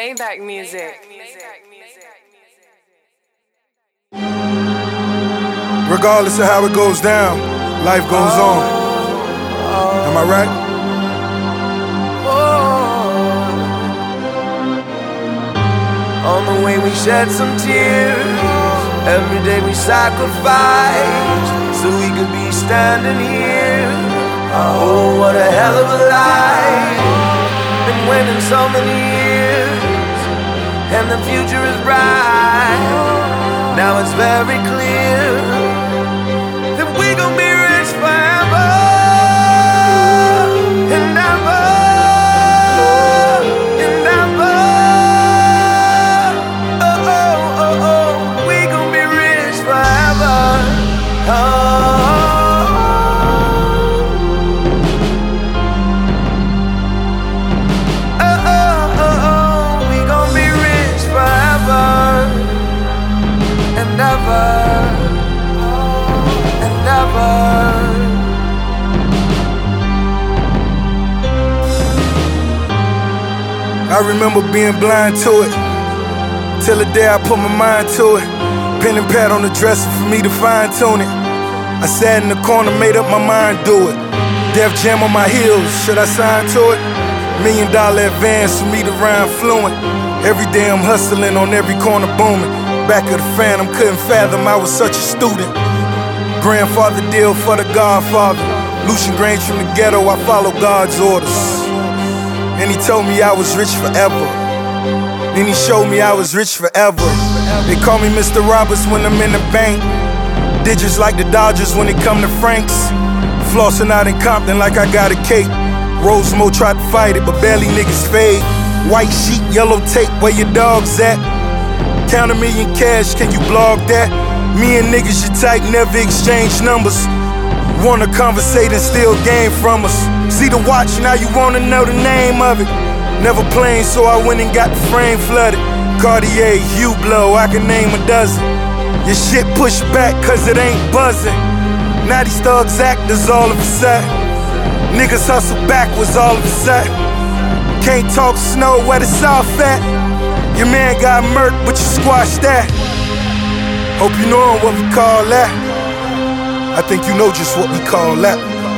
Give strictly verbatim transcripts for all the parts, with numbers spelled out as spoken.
Maybach music. Regardless of how it goes down, life goes on. Am I right? On the way we shed some tears. Every day we sacrifice so we could be standing here. Oh, what a hell of a life. Been waiting so many years, and the future is bright. Now it's very clear that we gon' be rich forever and ever and ever. Oh, oh, oh, oh, we gon' be rich forever. Oh. I remember being blind to it, till the day I put my mind to it. Pen and pad on the dresser for me to fine tune it. I sat in the corner, made up my mind, do it. Def Jam on my heels, should I sign to it? Million dollar advance for me to rhyme fluent. Every day I'm hustling, on every corner booming. Back of the Phantom, couldn't fathom I was such a student. Grandfather deal for the Godfather. Lucian Grange from the ghetto, I follow God's orders. And he told me I was rich forever. Then he showed me I was rich forever. They call me Mister Roberts when I'm in the bank. Digits like the Dodgers when it come to Franks. Flossing out in Compton like I got a cake. Rosemo tried to fight it, but barely niggas fade. White sheet, yellow tape, where your dogs at? Count a million cash, can you blog that? Me and niggas you type, never exchange numbers. Wanna conversate and steal game from us. See the watch, now you wanna know the name of it. Never playing, so I went and got the frame flooded. Cartier, Hublot, I can name a dozen. Your shit pushed back cause it ain't buzzing. Now these thugs actors all of a sudden. Niggas hustle backwards all of a sudden. Can't talk snow where the south at. Your man got murked, but you squashed that. Hope you know what we call that. I think you know just what we call that.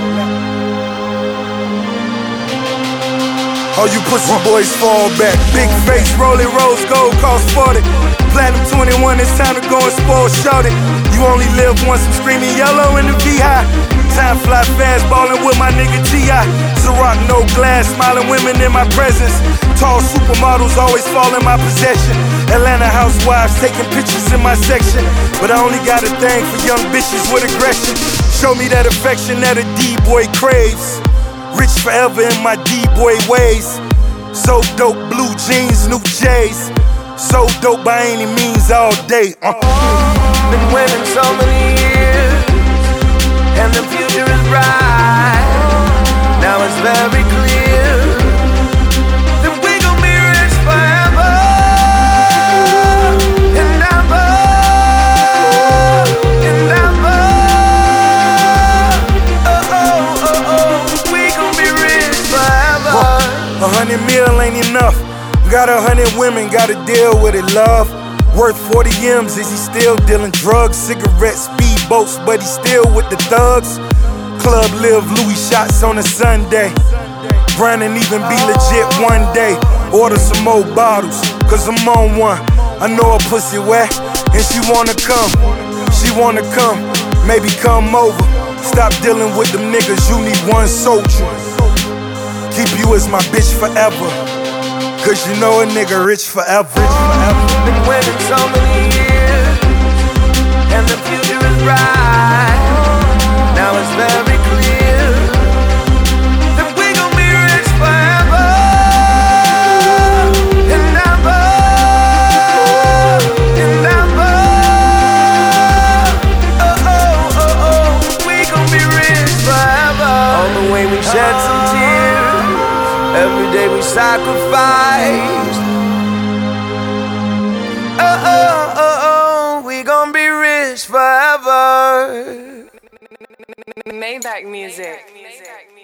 All you pussy boys fall back. Big face, rolling rose gold, cost forty. Platinum twenty-one, it's time to go and spoil shorty. You only live once, I'm screaming yellow in the V-High. Time fly fast, ballin' with my nigga T I Ciroc, no glass, smiling women in my presence. Tall supermodels always fall in my possession. Atlanta housewives taking pictures in my section. But I only got a thing for young bitches with aggression. Show me that affection that a D-boy craves. Rich forever in my D-boy ways. So dope, blue jeans, new J's. So dope by any means all day. uh. Been waiting so many years, and the future is bright. Now it's very clear that we gon' be rich forever and ever and ever. Oh, oh, oh, oh, we gon' be rich forever. A hundred mil ain't enough. Got a hundred women, gotta deal with it, love. Worth forty M's, is he still dealing drugs? Cigarettes, speedboats, but he still with the thugs. Club live, Louis shots on a Sunday. Brandon even be legit one day. Order some more bottles, cause I'm on one. I know a pussy wet, and she wanna come. She wanna come, maybe come over. Stop dealing with them niggas, you need one soldier. Keep you as my bitch forever, cause you know a nigga rich forever. Rich forever. Been waiting so many years, and the future is bright. Now it's very clear that we gon' be rich forever and ever and ever. Oh, oh, oh, oh, we gon' be rich forever. On the way we shed some tears. Every day we sacrifice. Oh, oh, oh, oh, we gon' be rich forever. Maybach music.